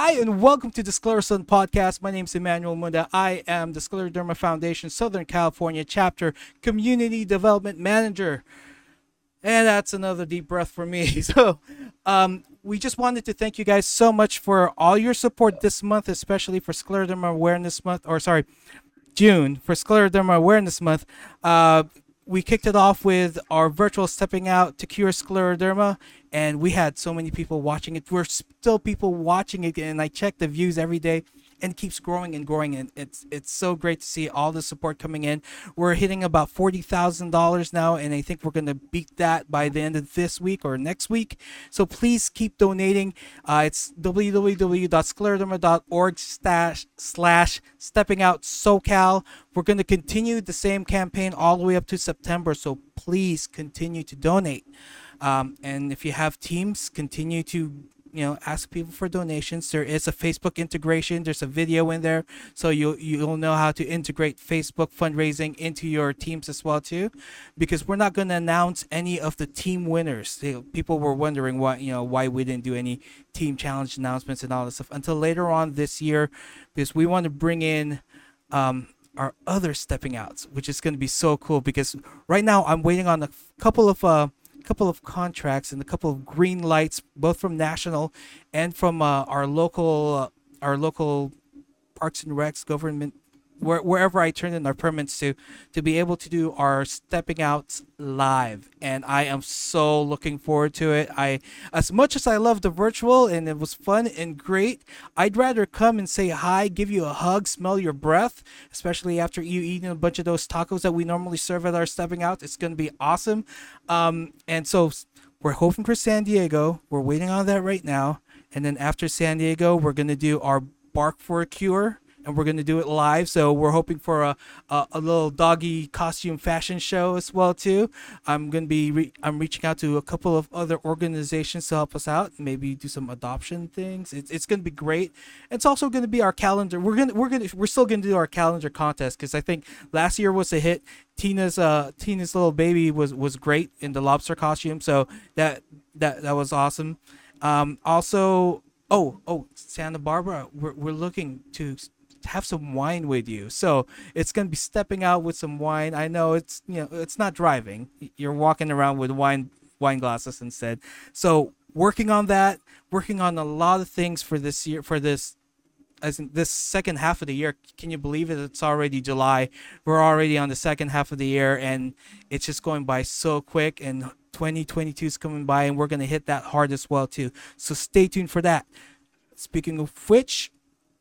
Hi, and welcome to the Sclerosun Podcast. My name is Emmanuel Munda. I am the Scleroderma Foundation Southern California Chapter Community Development Manager. And that's another deep breath for me. We just wanted to thank you guys so much for all your support this month, especially for Scleroderma Awareness Month, or sorry, June for Scleroderma Awareness Month. We kicked it off with our virtual Stepping Out to Cure Scleroderma, and we had so many people watching it. We're still people watching it, and I check the views every day, and it keeps growing and growing, and it's so great to see all the support coming in. We're hitting about $40,000 now, and I think we're gonna beat that by the end of this week or next week. So please keep donating. It's www.scleroderma.org// stepping out SoCal. We're going to continue the same campaign all the way up to September, so please continue to donate. And if you have teams, continue to ask people for donations. There is a Facebook integration. There's a video in there, so you'll know how to integrate Facebook fundraising into your teams as well too, because we're not going to announce any of the team winners. People were wondering why we didn't do any team challenge announcements and all this stuff until later on this year, because we want to bring in our other stepping outs, which is going to be so cool. Because right now I'm waiting on a couple of contracts and a couple of green lights, both from national and from our local parks and recs government, wherever I turn in our permits to be able to do our stepping outs live. And I am so looking forward to it. As much as I love the virtual and it was fun and great, I'd rather come and say hi, give you a hug, smell your breath, especially after you eating a bunch of those tacos that we normally serve at our stepping out. It's going to be awesome. And so we're hoping for San Diego. We're waiting on that right now. And then after San Diego, we're going to do our Bark for a Cure, and we're going to do it live. So we're hoping for a little doggy costume fashion show as well too. I'm reaching out to a couple of other organizations to help us out, maybe do some adoption things. It's going to be great. It's also going to be our calendar. We're still going to do our calendar contest, because I think last year was a hit. Tina's little baby was great in the lobster costume, so that was awesome. Also, Santa Barbara, we're looking to have some wine with you, so it's gonna be stepping out with some wine. I know it's not driving, you're walking around with wine glasses instead. So working on that, working on a lot of things for this year, for this as in this second half of the year. Can you believe it? It's already July. We're already on the second half of the year, and it's just going by so quick, and 2022 is coming by, and we're gonna hit that hard as well too. So stay tuned for that. Speaking of which,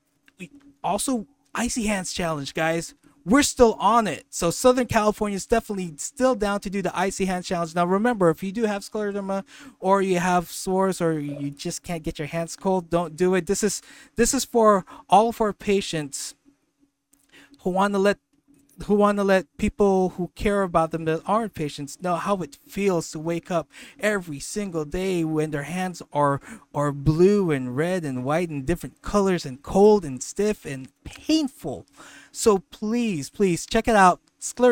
also, Icy Hands Challenge, guys. We're still on it. So Southern California is definitely still down to do the Icy Hands Challenge. Now remember, if you do have scleroderma, or you have sores, or you just can't get your hands cold, don't do it. This is for all of our patients who want to let people who care about them that aren't patients know how it feels to wake up every single day when their hands are blue and red and white and different colors and cold and stiff and painful. So please check it out.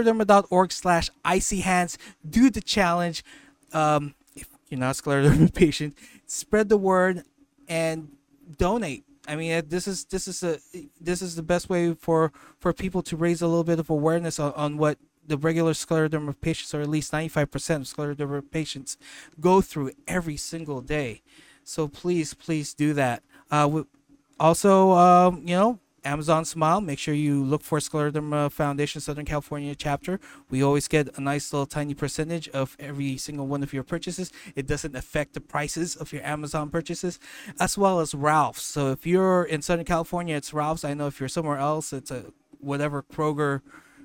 Scleroderma.org/icy hands. Do the challenge. If you're not a scleroderma patient, spread the word and donate. I mean, this is the best way for people to raise a little bit of awareness on what the regular scleroderma patients, or at least 95% of scleroderma patients, go through every single day. So please do that. Also, Amazon Smile. Make sure you look for Scleroderma Foundation Southern California chapter. We always get a nice little tiny percentage of every single one of your purchases. It doesn't affect the prices of your Amazon purchases, as well as Ralph's. So if you're in Southern California, it's Ralph's. I know if you're somewhere else, it's a whatever Kroger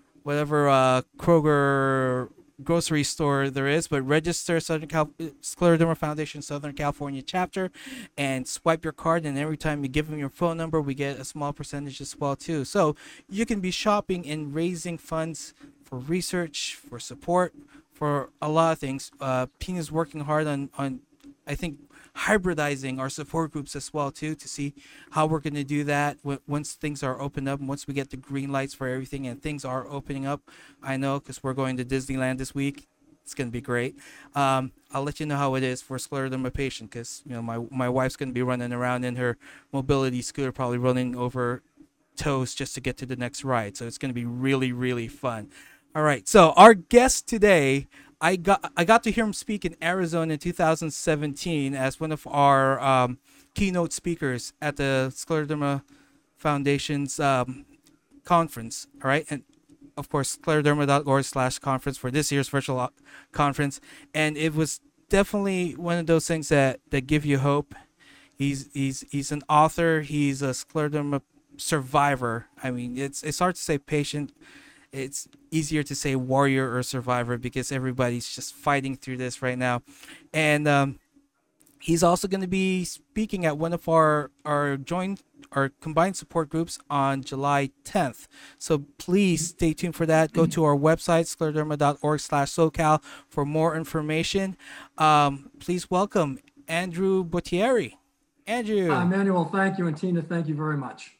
grocery store there is. But register Scleroderma Foundation Southern California chapter and swipe your card, and every time you give them your phone number, we get a small percentage as well too. So you can be shopping and raising funds for research, for support, for a lot of things. Tina's working hard on I think hybridizing our support groups as well too, to see how we're going to do that once things are opened up, and once we get the green lights for everything and things are opening up. I know, because we're going to Disneyland this week. It's going to be great. I'll let you know how it is for scleroderma patient because my wife's going to be running around in her mobility scooter, probably running over toes just to get to the next ride. So it's going to be really, really fun. All right. So our guest today, I got to hear him speak in Arizona in 2017 as one of our keynote speakers at the Scleroderma Foundation's conference. All right, and of course, scleroderma.org/conference for this year's virtual conference, and it was definitely one of those things that give you hope. He's an author. He's a scleroderma survivor. I mean, it's hard to say patient. It's easier to say warrior or survivor because everybody's just fighting through this right now, and he's also going to be speaking at one of our combined support groups on July 10th. So please stay tuned for that. Go to our website, scleroderma.org/SoCal for more information. Please welcome Andrew Bottieri. Andrew. Emmanuel, thank you. And Tina, thank you very much.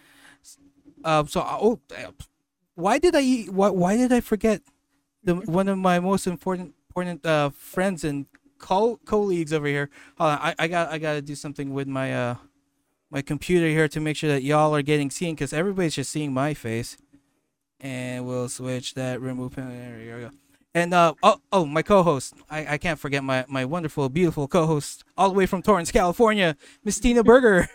Why did I forget one of my most important friends and colleagues over here? Hold on, I got to do something with my my computer here to make sure that y'all are getting seen because everybody's just seeing my face. And we'll switch that remove. There we go. And my co-host. I can't forget my wonderful, beautiful co-host all the way from Torrance, California, Miss Tina Berger.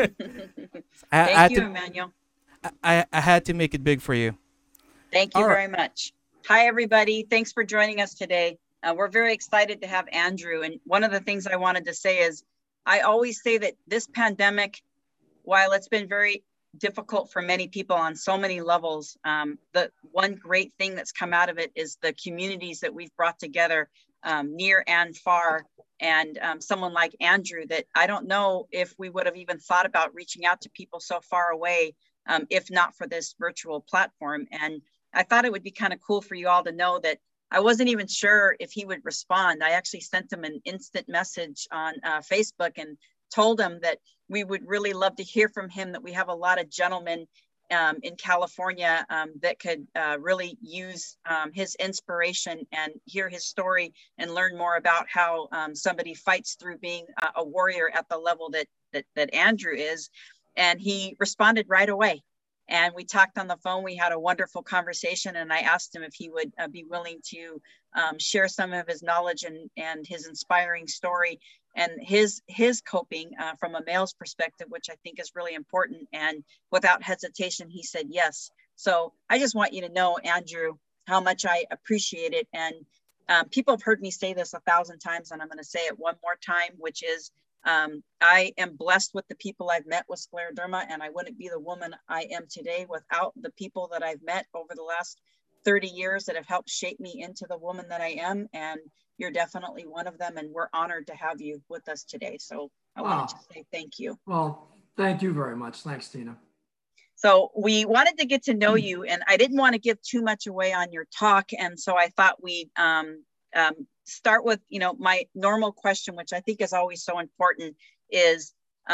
Thank you, Emmanuel. I had to make it big for you. Thank you very much. Hi, everybody. Thanks for joining us today. We're very excited to have Andrew. And one of the things I wanted to say is I always say that this pandemic, while it's been very difficult for many people on so many levels, the one great thing that's come out of it is the communities that we've brought together near and far. And someone like Andrew, that I don't know if we would have even thought about reaching out to people so far away if not for this virtual platform. And I thought it would be kind of cool for you all to know that I wasn't even sure if he would respond. I actually sent him an instant message on Facebook and told him that we would really love to hear from him, that we have a lot of gentlemen in California that could really use his inspiration and hear his story and learn more about how somebody fights through being a warrior at the level that Andrew is. And he responded right away. And we talked on the phone. We had a wonderful conversation. And I asked him if he would be willing to share some of his knowledge and his inspiring story and his coping from a male's perspective, which I think is really important. And without hesitation, he said yes. So I just want you to know, Andrew, how much I appreciate it. And people have heard me say this 1,000 times, and I'm going to say it one more time, which is I am blessed with the people I've met with scleroderma, and I wouldn't be the woman I am today without the people that I've met over the last 30 years that have helped shape me into the woman that I am. And you're definitely one of them. And we're honored to have you with us today. So I wanted to say thank you. Well, thank you very much. Thanks, Tina. So we wanted to get to know you, and I didn't want to give too much away on your talk. And so I thought we'd start with, my normal question, which I think is always so important, is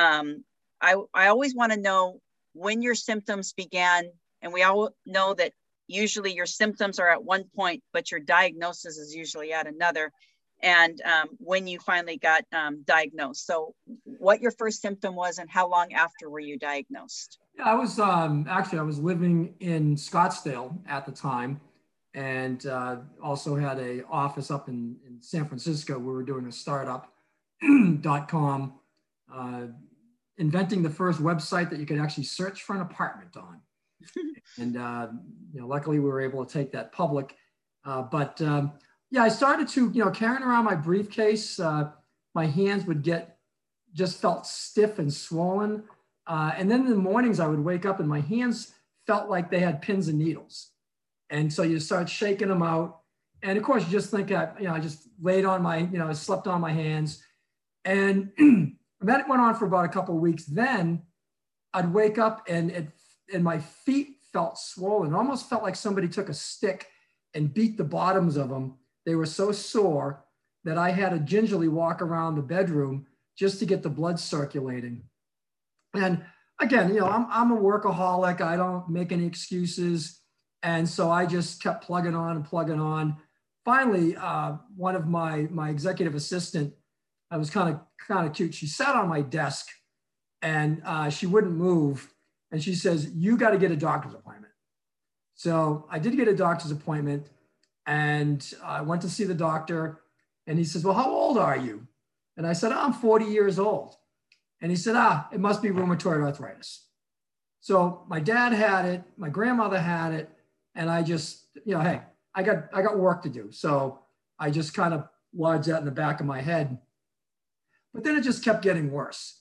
I always want to know when your symptoms began. And we all know that usually your symptoms are at one point, but your diagnosis is usually at another. And when you finally got diagnosed. So what your first symptom was and how long after were you diagnosed? I was I was living in Scottsdale at the time, and also had an office up in San Francisco. We were doing a startup.com, inventing the first website that you could actually search for an apartment on. And luckily we were able to take that public. But I started to, carrying around my briefcase, my hands would just felt stiff and swollen. And then in the mornings I would wake up and my hands felt like they had pins and needles. And so you start shaking them out. And of course you just think, I just laid on my, I slept on my hands. And that went on for about a couple of weeks. Then I'd wake up and my feet felt swollen. It almost felt like somebody took a stick and beat the bottoms of them. They were so sore that I had to gingerly walk around the bedroom just to get the blood circulating. And again, I'm a workaholic. I don't make any excuses. And so I just kept plugging on and plugging on. finally, one of my executive assistant, I was kind of cute. She sat on my desk and she wouldn't move. And she says, "You got to get a doctor's appointment." So I did get a doctor's appointment and I went to see the doctor and he says, "Well, how old are you?" And I said, "I'm 40 years old." And he said, "It must be rheumatoid arthritis." So my dad had it, my grandmother had it. And I just, hey, I got work to do. So I just kind of lodged that in the back of my head. But then it just kept getting worse.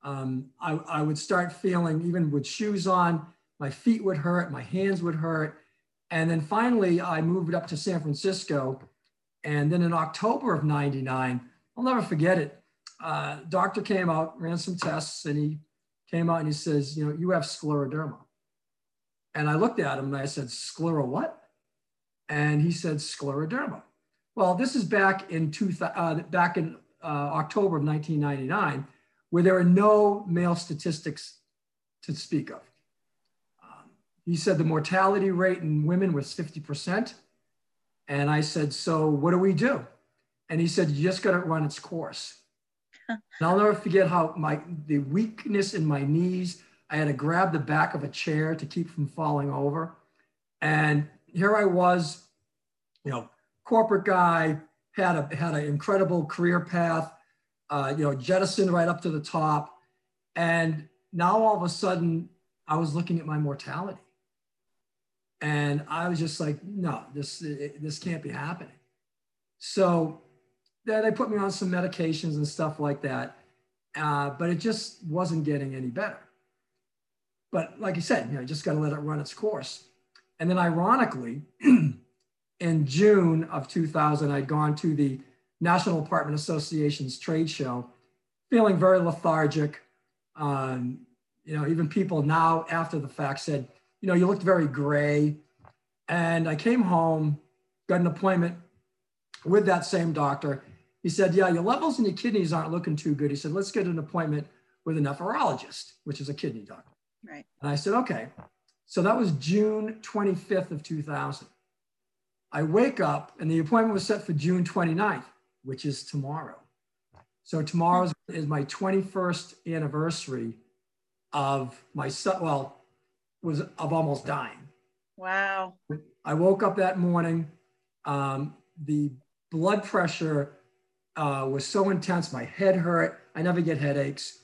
I would start feeling, even with shoes on, my feet would hurt, my hands would hurt. And then finally, I moved up to San Francisco. And then in October of '99, I'll never forget it. Doctor came out, ran some tests, and he came out and he says, "You have scleroderma." And I looked at him and I said, "Sclero what?" And he said, "Scleroderma." Well, this is back in October of 1999, where there are no male statistics to speak of. He said the mortality rate in women was 50%. And I said, "So what do we do?" And he said, "You just got to run its course." And I'll never forget how the weakness in my knees, I had to grab the back of a chair to keep from falling over. And here I was, corporate guy, had an incredible career path, jettisoned right up to the top. And now all of a sudden I was looking at my mortality. And I was just like, no, this can't be happening. So then they put me on some medications and stuff like that. But it just wasn't getting any better. But like you said, you just got to let it run its course. And then ironically, in June of 2000, I'd gone to the National Apartment Association's trade show, feeling very lethargic. Even people now after the fact said, "You looked very gray." And I came home, got an appointment with that same doctor. He said, "Yeah, your levels in your kidneys aren't looking too good." He said, "Let's get an appointment with a nephrologist," which is a kidney doctor. Right. And I said, "Okay." So that was June 25th of 2000. I wake up and the appointment was set for June 29th, which is tomorrow. So tomorrow is my 21st anniversary of my son, of almost dying. Wow. I woke up that morning. The blood pressure was so intense. My head hurt. I never get headaches.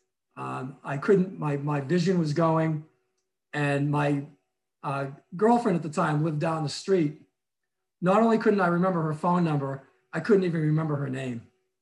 I couldn't, my vision was going. And my girlfriend at the time lived down the street. Not only couldn't I remember her phone number, I couldn't even remember her name.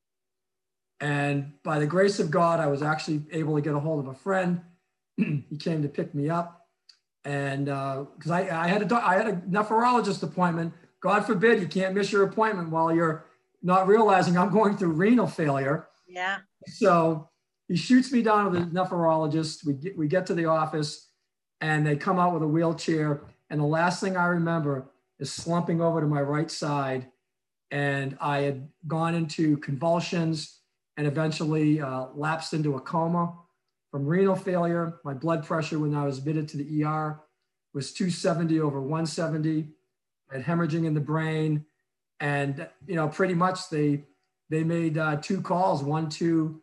And by the grace of God, I was actually able to get a hold of a friend. He came to pick me up. And because I had a nephrologist appointment. God forbid you can't miss your appointment while you're not realizing I'm going through renal failure. Yeah. So he shoots me down to the nephrologist. We get to the office and they come out with a wheelchair. And the last thing I remember is slumping over to my right side. And I had gone into convulsions and eventually lapsed into a coma from renal failure. My blood pressure when I was admitted to the ER was 270 over 170. I had hemorrhaging in the brain. And, pretty much they made 2 calls, one to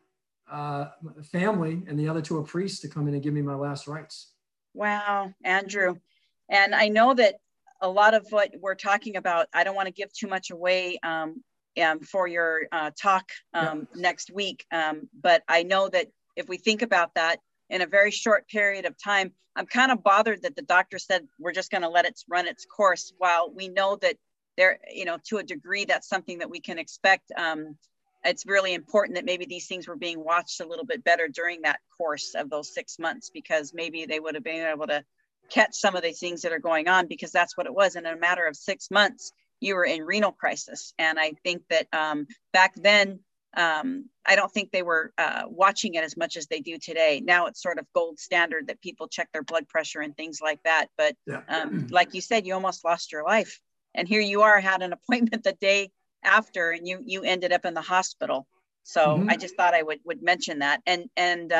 family and the other to a priest to come in and give me my last rites. Wow, Andrew. And I know that a lot of what we're talking about, I don't want to give too much away for your talk next week. But I know that if we think about that in a very short period of time, I'm kind of bothered that the doctor said, we're just going to let it run its course, while we know that there, to a degree, that's something that we can expect. It's really important that maybe these things were being watched a little bit better during that course of those 6 months, because maybe they would have been able to catch some of the things that are going on, because that's what it was. In a matter of 6 months, you were in renal crisis. And I think that back then, I don't think they were watching it as much as they do today. Now it's sort of gold standard that people check their blood pressure and things like that. But like you said, you almost lost your life. And here you are, had an appointment the day after, and you ended up in the hospital. So I just thought I would mention that. And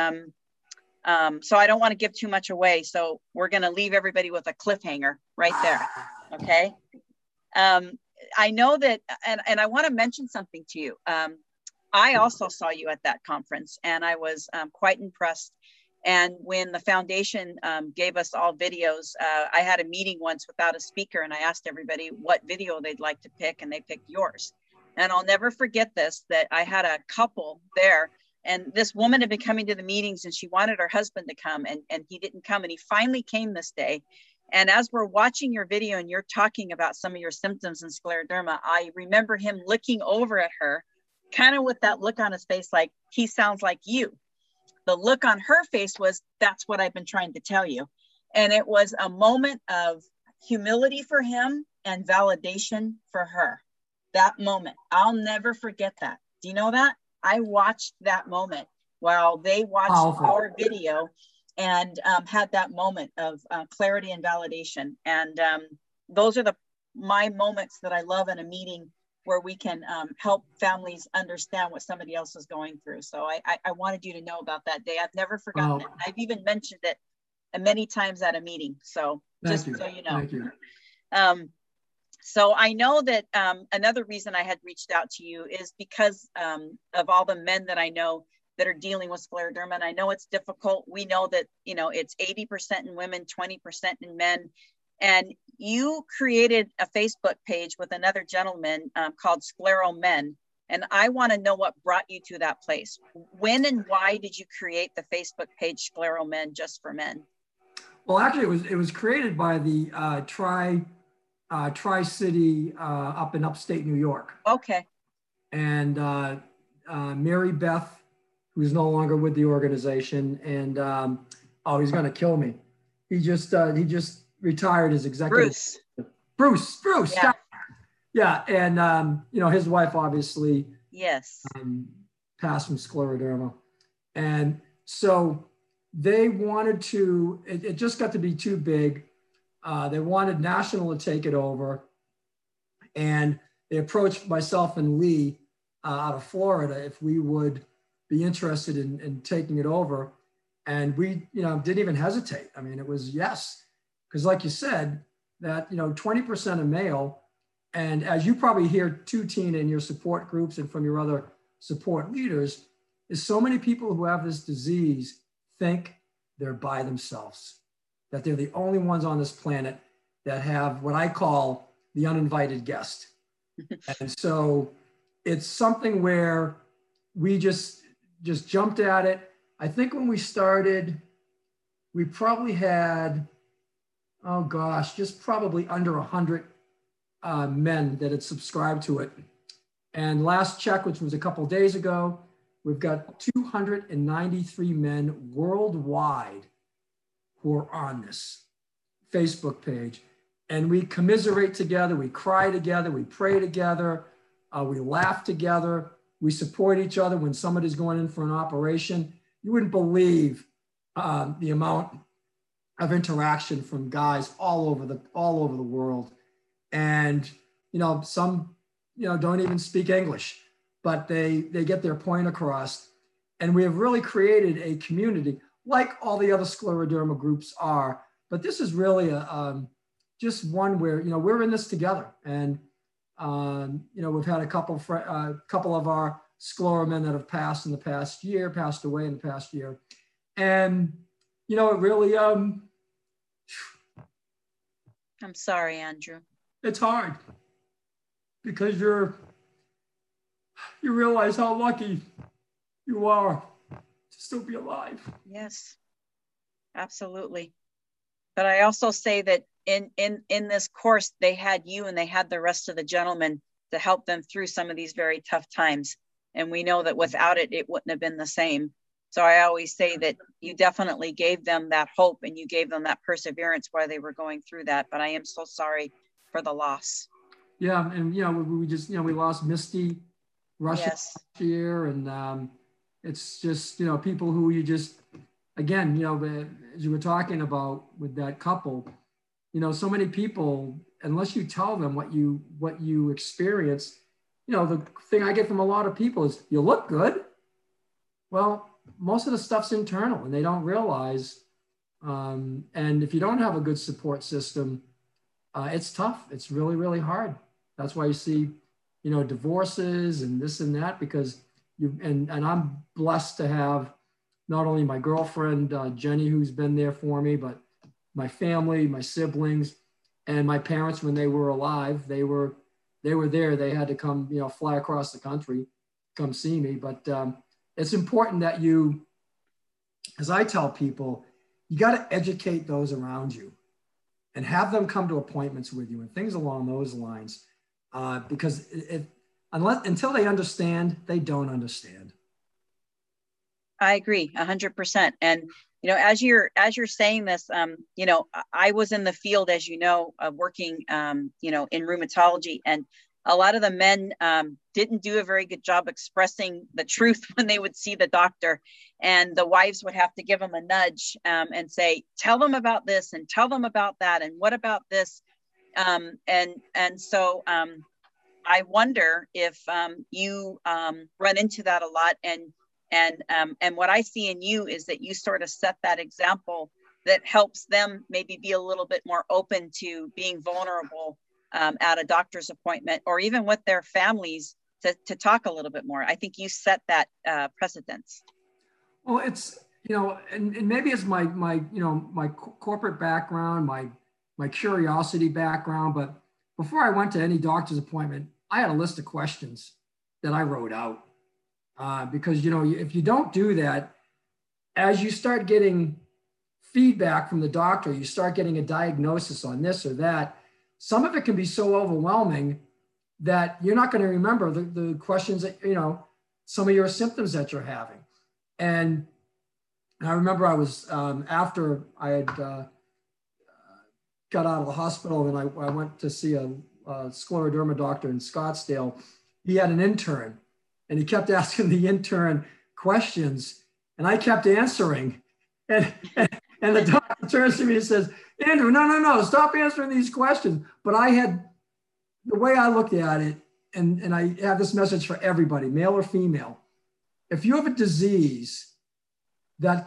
so I don't want to give too much away. So we're going to leave everybody with a cliffhanger right there. Okay. I know that, and I want to mention something to you. I also saw you at that conference, and I was quite impressed. And when the foundation gave us all videos, I had a meeting once without a speaker, and I asked everybody what video they'd like to pick, and they picked yours. And I'll never forget this, that I had a couple there, and this woman had been coming to the meetings, and she wanted her husband to come, and he didn't come, and he finally came this day. And as we're watching your video and you're talking about some of your symptoms in scleroderma, I remember him looking over at her, kind of with that look on his face, like, he sounds like you. The look on her face was, that's what I've been trying to tell you. And it was a moment of humility for him and validation for her. That moment, I'll never forget that. Do you know that? I watched that moment while they watched our video, and had that moment of clarity and validation. And those are my moments that I love in a meeting, where we can help families understand what somebody else is going through. So I wanted you to know about that day. I've never forgotten it. I've even mentioned it many times at a meeting. So just so you know. Thank you. So I know that another reason I had reached out to you is because of all the men that I know that are dealing with scleroderma. And I know it's difficult. We know that, it's 80% in women, 20% in men. And you created a Facebook page with another gentleman called Sclero Men. And I want to know what brought you to that place. When and why did you create the Facebook page Sclero Men, just for men? Well, actually, it was created by the Tri-City up in upstate New York. Okay. And Mary Beth, who's no longer with the organization, and he's going to kill me. He just retired as executive. Bruce. Yeah. And, his wife obviously passed from scleroderma. And so they wanted to, it just got to be too big. They wanted National to take it over. And they approached myself and Lee out of Florida if we would be interested in taking it over. And we, didn't even hesitate. I mean, it was yes. Because like you said, that, 20% are male. And as you probably hear too, Tina, in your support groups and from your other support leaders, is so many people who have this disease think they're by themselves, that they're the only ones on this planet that have what I call the uninvited guest. And so it's something where we just jumped at it. I think when we started, we probably had, just probably under 100 men that had subscribed to it. And last check, which was a couple of days ago, we've got 293 men worldwide who are on this Facebook page. And we commiserate together, we cry together, we pray together, we laugh together, we support each other when somebody's going in for an operation. You wouldn't believe the amount of interaction from guys all over the world. And, some, don't even speak English, but they get their point across. And we have really created a community like all the other scleroderma groups are, but this is really just one where, we're in this together. And, we've had a couple of our sclero men that have passed away in the past year. And, it really, I'm sorry, Andrew. It's hard because you realize how lucky you are to still be alive. Yes, absolutely. But I also say that in this course, they had you and they had the rest of the gentlemen to help them through some of these very tough times. And we know that without it, it wouldn't have been the same. So I always say that you definitely gave them that hope and you gave them that perseverance while they were going through that. But I am so sorry for the loss. Yeah. And, we just, we lost Misty Russia last year. And it's just, people who you just, again, as you were talking about with that couple, so many people, unless you tell them what you experience, the thing I get from a lot of people is, you look good. Well, most of the stuff's internal and they don't realize. And if you don't have a good support system, it's tough. It's really, really hard. That's why you see, divorces and this and that, because and I'm blessed to have not only my girlfriend, Jenny, who's been there for me, but my family, my siblings, and my parents when they were alive. They were there. They had to come, fly across the country, come see me. But it's important that you, as I tell people, you got to educate those around you and have them come to appointments with you and things along those lines. Because until they understand, they don't understand. I agree 100%. And, as you're saying this, I was in the field, as working, in rheumatology, and a lot of the men didn't do a very good job expressing the truth when they would see the doctor, and the wives would have to give them a nudge and say, tell them about this and tell them about that. And what about this? So I wonder if you run into that a lot. And what I see in you is that you sort of set that example that helps them maybe be a little bit more open to being vulnerable at a doctor's appointment, or even with their families, to talk a little bit more. I think you set that precedence. Well, it's, and maybe it's my corporate background, my curiosity background, but before I went to any doctor's appointment, I had a list of questions that I wrote out. Because, if you don't do that, as you start getting feedback from the doctor, you start getting a diagnosis on this or that. Some of it can be so overwhelming that you're not going to remember the questions that, some of your symptoms that you're having. And I remember I was, after I had got out of the hospital, and I went to see a scleroderma doctor in Scottsdale. He had an intern, and he kept asking the intern questions, and I kept answering. And the doctor turns to me and says, Andrew, no, stop answering these questions. But the way I looked at it, and I have this message for everybody, male or female. If you have a disease that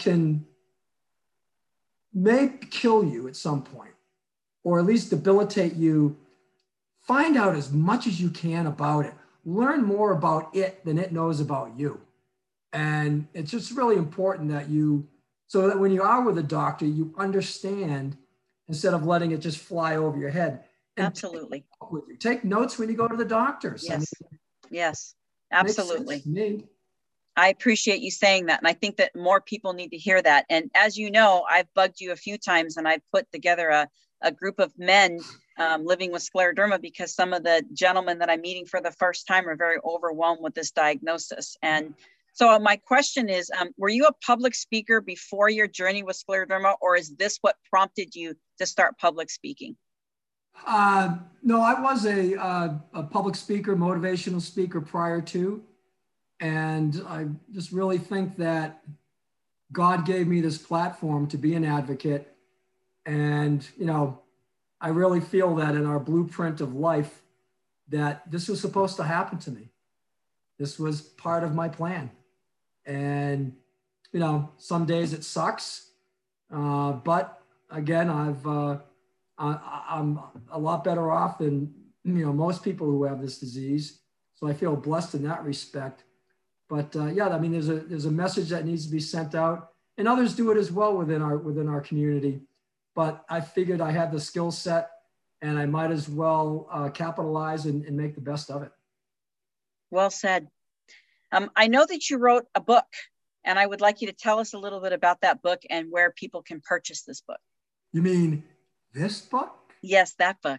may kill you at some point, or at least debilitate you, find out as much as you can about it. Learn more about it than it knows about you. And it's just really important that so that when you are with a doctor, you understand instead of letting it just fly over your head. And absolutely. Take notes when you go to the doctors. Yes. Yes, absolutely. I I appreciate you saying that. And I think that more people need to hear that. And as you know, I've bugged you a few times, and I've put together a group of men living with scleroderma, because some of the gentlemen that I'm meeting for the first time are very overwhelmed with this diagnosis. And so my question is, were you a public speaker before your journey with scleroderma, or is this what prompted you to start public speaking? No, I was a public speaker, motivational speaker prior to, and I just really think that God gave me this platform to be an advocate. And, I really feel that in our blueprint of life, that this was supposed to happen to me. This was part of my plan. And, some days it sucks. But again, I'm a lot better off than, most people who have this disease. So I feel blessed in that respect. But there's a message that needs to be sent out, and others do it as well within our community. But I figured I had the skill set, and I might as well capitalize and make the best of it. Well said. I know that you wrote a book, and I would like you to tell us a little bit about that book and where people can purchase this book. You mean this book? Yes, that book.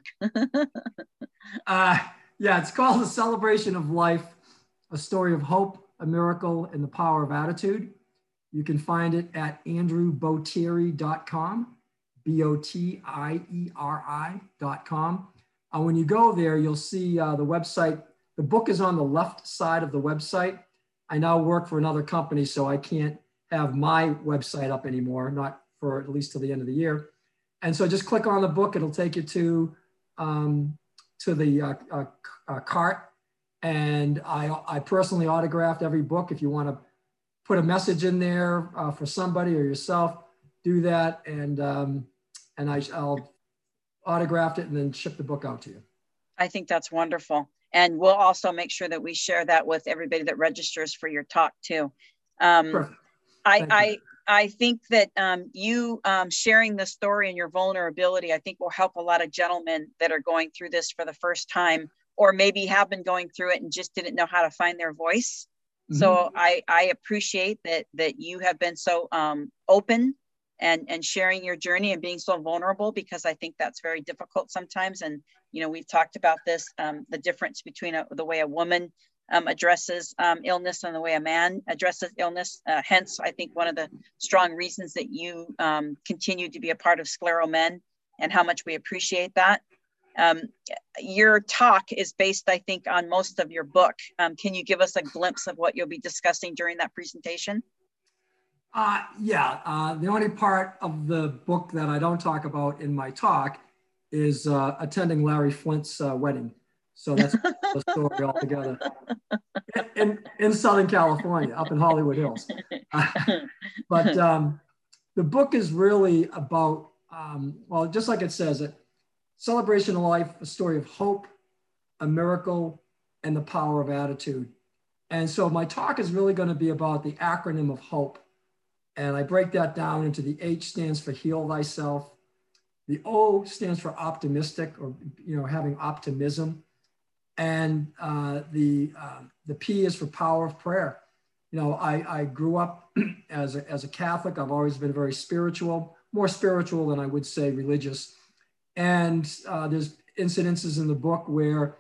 Yeah, it's called The Celebration of Life, a story of hope, a miracle, and the power of attitude. You can find it at andrewbotieri.com, BOTIERI.com. When you go there, you'll see the website. The book is on the left side of the website. I now work for another company, so I can't have my website up anymore, not for at least till the end of the year. And so just click on the book. It'll take you to the cart. And I personally autographed every book. If you want to put a message in there for somebody or yourself, do that. And I'll autograph it and then ship the book out to you. I think that's wonderful. And we'll also make sure that we share that with everybody that registers for your talk too. Perfect. I think that you sharing the story and your vulnerability, I think will help a lot of gentlemen that are going through this for the first time, or maybe have been going through it and just didn't know how to find their voice. Mm-hmm. So I appreciate that you have been so open and sharing your journey and being so vulnerable, because I think that's very difficult sometimes. And, you know, we've talked about this, the difference between the way a woman addresses illness and the way a man addresses illness. Hence, I think one of the strong reasons that you continue to be a part of ScleroMen, and how much we appreciate that. Your talk is based, I think, on most of your book. Can you give us a glimpse of what you'll be discussing during that presentation? The only part of the book that I don't talk about in my talk is attending Larry Flint's wedding. So that's the story altogether. In Southern California, up in Hollywood Hills. But the book is really about, well, just like it says, celebration of life, a story of hope, a miracle, and the power of attitude. And so my talk is really going to be about the acronym of HOPE. And I break that down into the H stands for heal thyself. The O stands for optimistic, or, you know, having optimism. And the P is for power of prayer. You know, I grew up as a Catholic. I've always been very spiritual, more spiritual than I would say religious. And there's incidences in the book where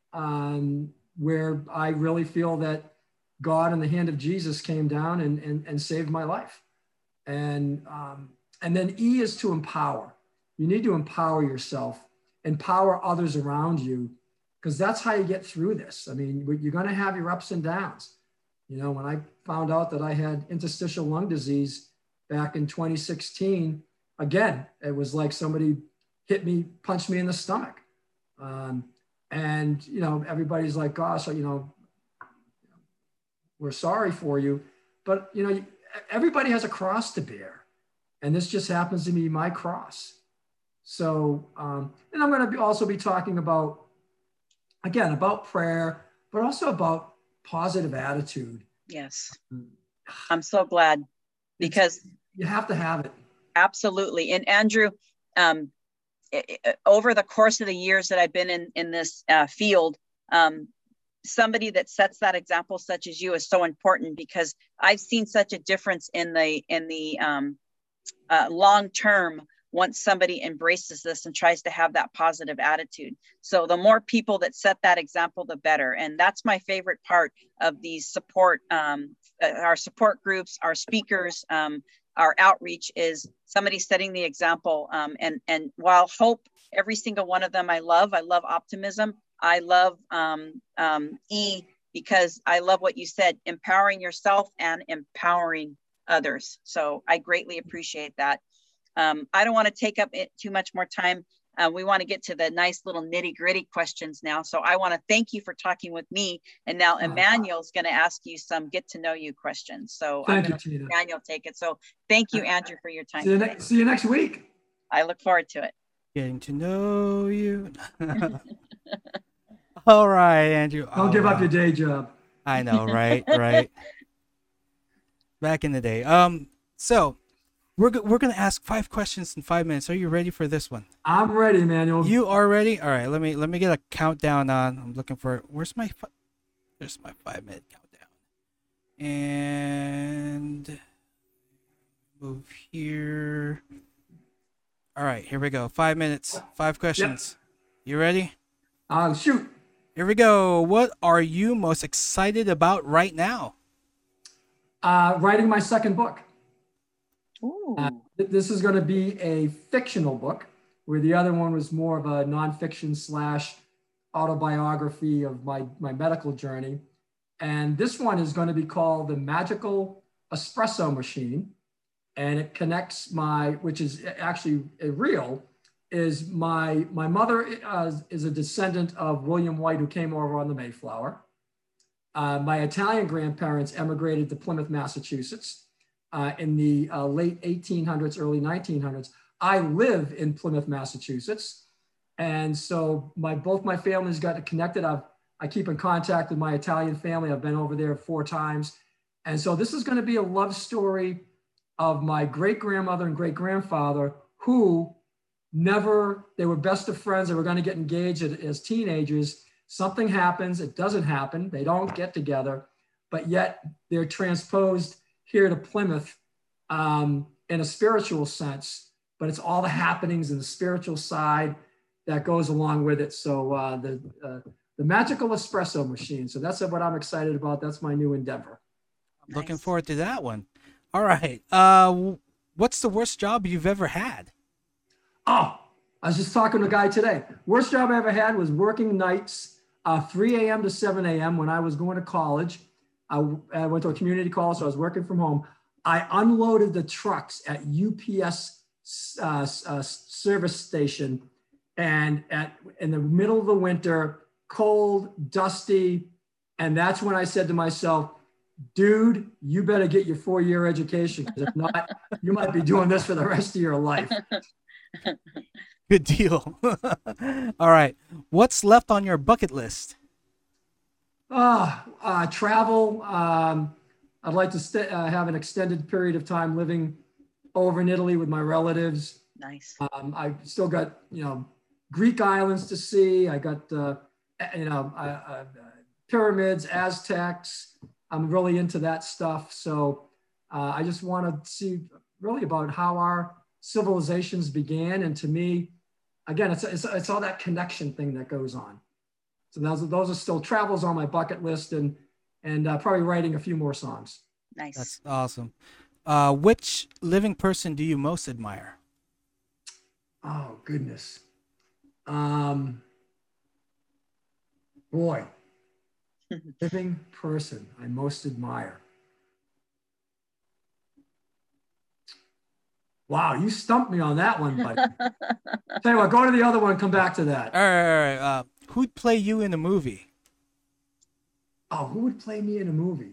I really feel that God and the hand of Jesus came down and saved my life. And then E is to empower. You need to empower yourself, empower others around you, because that's how you get through this. I mean, you're going to have your ups and downs. You know, when I found out that I had interstitial lung disease back in 2016, again, it was like somebody hit me, punched me in the stomach. And, you know, everybody's like, gosh, you know, we're sorry for you. But, you know, everybody has a cross to bear. And this just happens to be my cross. So, and I'm going to also be talking about, again, about prayer, but also about positive attitude. Yes. I'm so glad, because you have to have it. Absolutely. And Andrew, over the course of the years that I've been in this field, somebody that sets that example, such as you, is so important, because I've seen such a difference in the long term once somebody embraces this and tries to have that positive attitude. So the more people that set that example, the better. And that's my favorite part of these support, our support groups, our speakers, our outreach, is somebody setting the example. And while hope, every single one of them I love optimism. I love E, because I love what you said, empowering yourself and empowering others. So I greatly appreciate that. I don't want to take up too much more time. We want to get to the nice little nitty gritty questions now. So I want to thank you for talking with me. And now Emmanuel's going to ask you some get to know you questions. So I'm going to let Emmanuel take it. So thank you, Andrew, for your time. See you next week. I look forward to it. Getting to know you. All right, Andrew. Don't give up your day job. I know, right? Right. Back in the day. So we're gonna ask 5 questions in 5 minutes. Are you ready for this one? I'm ready, Emmanuel. You are ready? All right. Let me get a countdown on. I'm looking for it. There's my 5-minute countdown. And move here. All right, here we go. 5 minutes, 5 questions. Yep. You ready? Shoot. Here we go. What are you most excited about right now? Writing my second book. Ooh. This is going to be a fictional book, where the other one was more of a nonfiction / autobiography of my medical journey. And this one is going to be called The Magical Espresso Machine. And it connects which is actually real, is my mother is a descendant of William White, who came over on the Mayflower. My Italian grandparents emigrated to Plymouth, Massachusetts in the late 1800s, early 1900s. I live in Plymouth, Massachusetts. And so both my families got connected. I keep in contact with my Italian family. I've been over there 4 times. And so this is going to be a love story of my great grandmother and great grandfather who they were best of friends. They were going to get engaged as teenagers. Something happens. It doesn't happen. They don't get together, but yet they're transposed here to Plymouth in a spiritual sense, but it's all the happenings in the spiritual side that goes along with it. So the magical espresso machine. So that's what I'm excited about. That's my new endeavor. Nice. Looking forward to that one. All right. What's the worst job you've ever had? Oh, I was just talking to a guy today. Worst job I ever had was working nights, 3 a.m. to 7 a.m. when I was going to college. I went to a community college, so I was working from home. I unloaded the trucks at UPS service station, and in the middle of the winter, cold, dusty, and that's when I said to myself, dude, you better get your 4-year education, because if not, you might be doing this for the rest of your life. Good deal. All right. What's left on your bucket list? Travel. I'd like to have an extended period of time living over in Italy with my relatives. Nice. I've still got, Greek islands to see. I got, pyramids, Aztecs. I'm really into that stuff. So I just want to see really about how our civilizations began. And to me, again, it's all that connection thing that goes on. So those are still travels on my bucket list, and probably writing a few more songs. Nice. That's awesome. Which living person do you most admire? Oh, goodness. Boy, living person I most admire. Wow, you stumped me on that one, buddy. Tell you what, go to the other one, come back to that. All right. Who'd play you in a movie? Oh, who would play me in a movie?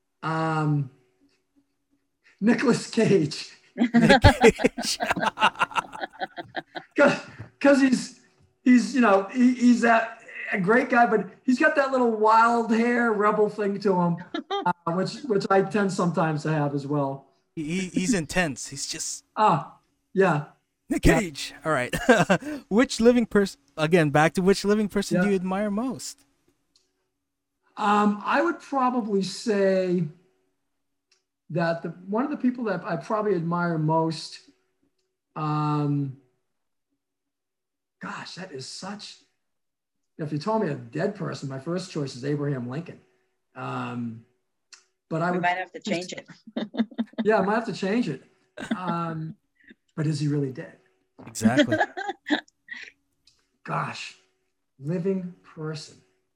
Nicolas Cage. Nick Cage. Because he's that a great guy, but he's got that little wild hair rebel thing to him, which I tend sometimes to have as well. He's intense. He's just yeah. Nick Cage. Yeah. All right. Which living person? Again, back to which living person do you admire most? I would probably say that one of the people that I probably admire most. Gosh, that is such. If you told me a dead person, my first choice is Abraham Lincoln. But we might have to change it. Yeah, I might have to change it. But is he really dead? Exactly. Gosh, living person.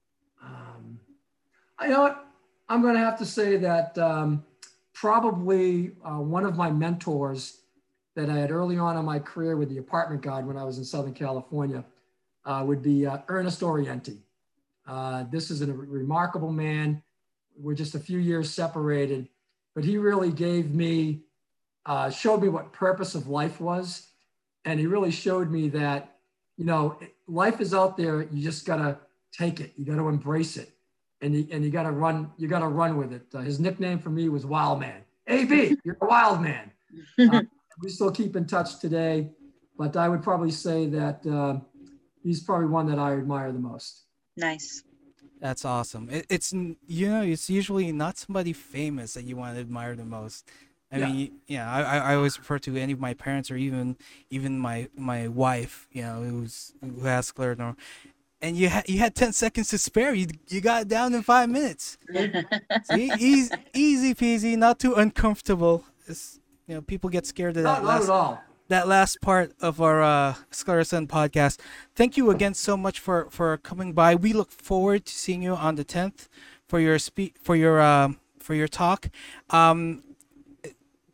You know what? I'm going to have to say that probably one of my mentors that I had early on in my career with the Apartment Guide when I was in Southern California would be Ernest Orienti. This is a remarkable man. We're just a few years separated, but he really gave me, showed me what purpose of life was. And he really showed me that, life is out there. You just got to take it. You got to embrace it. And you got to run with it. His nickname for me was Wild Man. AB, you're a wild man. We still keep in touch today, but I would probably say that he's probably one that I admire the most. Nice. That's awesome. It's usually not somebody famous that you want to admire the most. I mean, I always refer to any of my parents or even my wife, who has scleroderma. And you had 10 seconds to spare. You got it down in 5 minutes. See, easy peasy, not too uncomfortable. It's, people get scared of that. Not at all. That last part of our Sclerosun podcast. Thank you again so much for coming by. We look forward to seeing you on the 10th for your talk.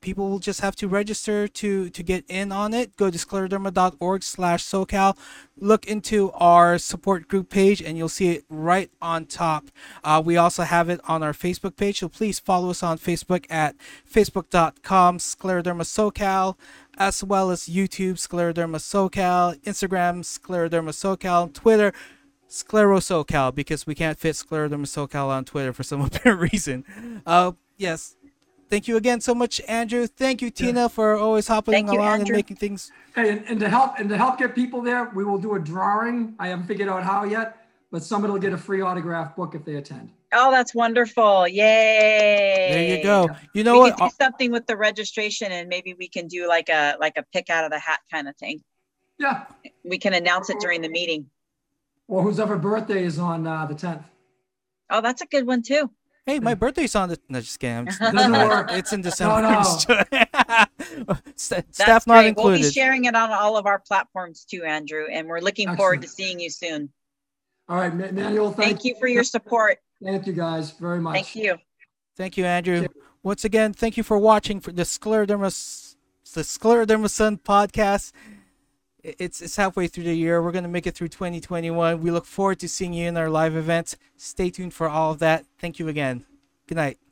people will just have to register to get in on it. Go to scleroderma.org/SoCal. Look into our support group page, and you'll see it right on top. We also have it on our Facebook page, so please follow us on Facebook at facebook.com/scleroderma-SoCal, as well as YouTube scleroderma-SoCal, Instagram scleroderma-SoCal, Twitter sclerosocal, because we can't fit scleroderma-SoCal on Twitter for some apparent reason. Yes. Thank you again so much, Andrew. Thank you, Tina, for always hopping along and making things. Hey, and to help get people there, we will do a drawing. I haven't figured out how yet, but somebody will get a free autograph book if they attend. Oh, that's wonderful. Yay. There you go. You know we what? Could do something with the registration, and maybe we can do like a pick out of the hat kind of thing. Yeah. We can announce it during the meeting. Or whose ever birthday is on the 10th. Oh, that's a good one too. Hey, my birthday's on the... No, just kidding. Doesn't work. It's in December. No. Staff not included. We'll be sharing it on all of our platforms too, Andrew, and we're looking forward to seeing you soon. All right, Manuel, thank you for your support. Thank you guys very much. Thank you. Thank you, Andrew. Once again, thank you for watching for the Scleroderma Sun podcast. It's halfway through the year. We're going to make it through 2021. We look forward to seeing you in our live events. Stay tuned for all of that. Thank you again. Good night.